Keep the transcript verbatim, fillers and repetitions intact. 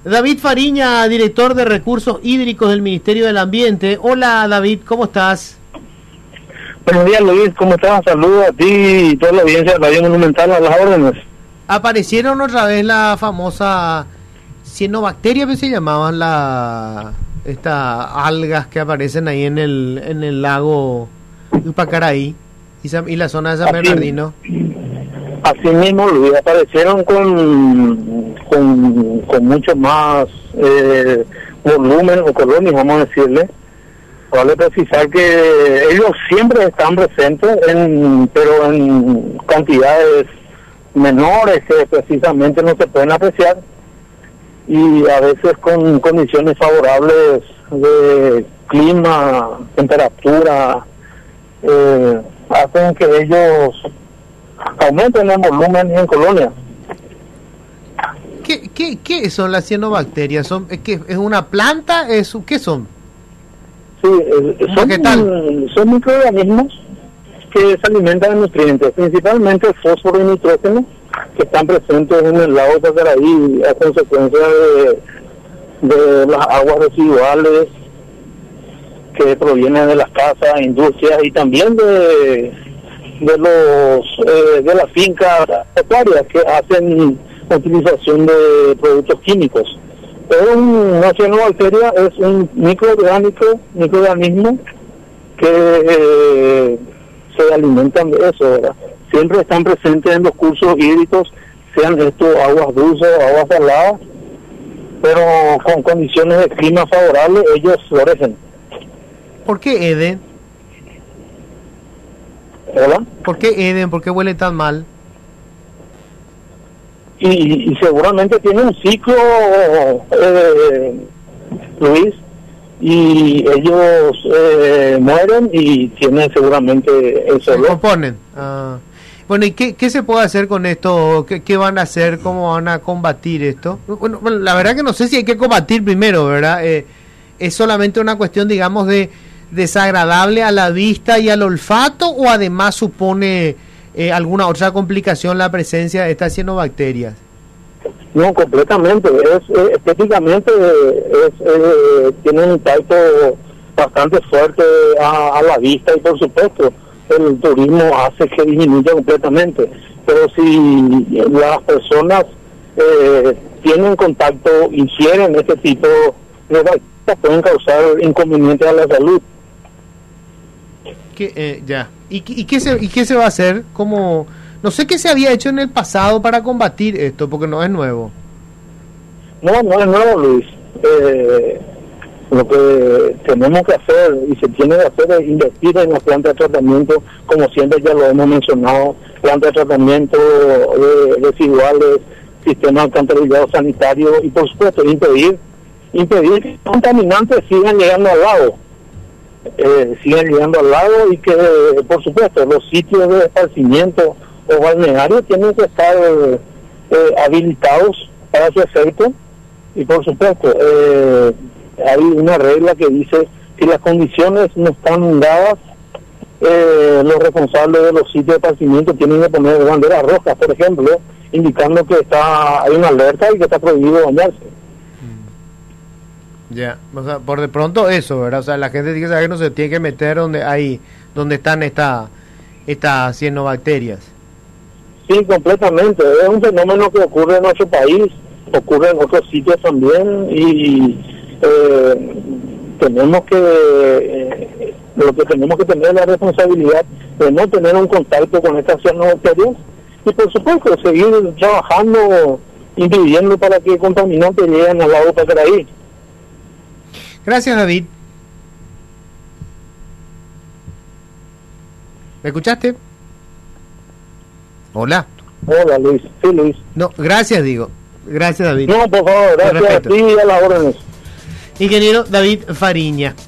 David Fariña, director de Recursos Hídricos del Ministerio del Ambiente. Hola David, ¿cómo estás? Buenos días Luis, ¿cómo estás? Saludos a ti y toda la audiencia de Radio Monumental, a las órdenes. Aparecieron otra vez la famosa cianobacteria, que se llamaban la estas algas que aparecen ahí en el en el lago Upacaraí y, y la zona de San así, Bernardino. Así mismo, Luis, aparecieron con con, con mucho más eh, volumen o colonias, vamos a decirle. Vale precisar que ellos siempre están presentes, en, pero en cantidades menores que precisamente no se pueden apreciar, y a veces con condiciones favorables de clima, temperatura, eh, hacen que ellos aumenten en volumen y en colonia. ¿Qué, qué, qué son las cianobacterias? ¿Son, es, que, ¿Es una planta? Es, ¿Qué son? Sí, eh, son, son microorganismos que se alimentan de nutrientes, principalmente fósforo y nitrógeno, que están presentes en el lago Pacaraí a consecuencia de, de las aguas residuales que provienen de las casas, industrias y también de de los eh, de las fincas pecuarias que hacen utilización de productos químicos. Pero una cianobacteria es un microorgánico, microorganismo que eh, se alimentan de eso, ¿verdad? Siempre están presentes en los cursos hídricos, sean estos aguas dulces o aguas saladas, pero con condiciones de clima favorables ellos florecen. ¿Por qué Eden? ¿Hola? ¿Por qué Eden? ¿Por qué huele tan mal? Y, y seguramente tiene un ciclo, eh, Luis, y ellos eh, mueren y tienen seguramente el se componen. Ah. Bueno, ¿y qué, qué se puede hacer con esto? ¿Qué, ¿Qué van a hacer? ¿Cómo van a combatir esto? Bueno, bueno, la verdad que no sé si hay que combatir primero, ¿verdad? Eh, es solamente una cuestión, digamos, de desagradable a la vista y al olfato, o además supone eh, alguna otra complicación la presencia de estas cianobacterias. No, completamente. Es eh, estéticamente es, eh, tiene un impacto bastante fuerte a, a la vista, y por supuesto el turismo hace que disminuya completamente. Pero si las personas eh, tienen contacto, ingieren este tipo de bacterias, pueden causar inconvenientes a la salud. ¿Qué, eh, ya. ¿Y, y, qué se, ¿Y qué se va a hacer? ¿Cómo? No sé qué se había hecho en el pasado para combatir esto, porque no es nuevo. No, no es nuevo, Luis. Eh, lo que tenemos que hacer y se tiene que hacer es invertir en las plantas de tratamiento, como siempre ya lo hemos mencionado, plantas de tratamiento de residuales, sistemas de alcantarillado sanitario, y por supuesto impedir, impedir que los contaminantes sigan llegando al lago. Eh, sigan llegando al lago y que, por supuesto, los sitios de esparcimiento o balnearios tienen que estar eh, habilitados para su efecto, y por supuesto eh, hay una regla que dice que las condiciones no están dadas, eh, los responsables de los sitios de esparcimiento tienen que poner banderas rojas, por ejemplo, indicando que está hay una alerta y que está prohibido bañarse. Ya, o sea, por de pronto eso, ¿verdad? O sea, la gente tiene que saber que no se tiene que meter donde hay, donde están esta, estas cianobacterias. Sí, completamente. Es un fenómeno que ocurre en nuestro país, ocurre en otros sitios también, y eh, tenemos que, eh, lo que tenemos que tener es la responsabilidad de no tener un contacto con estas cianobacterias, y por supuesto seguir trabajando, impidiendo para que contaminantes lleguen al lago Pacaraí. Gracias, David. ¿Me escuchaste? Hola. Hola, Luis. Sí, Luis. No, gracias, digo. Gracias, David. No, por favor, gracias a ti y a las órdenes. Ingeniero David Fariña.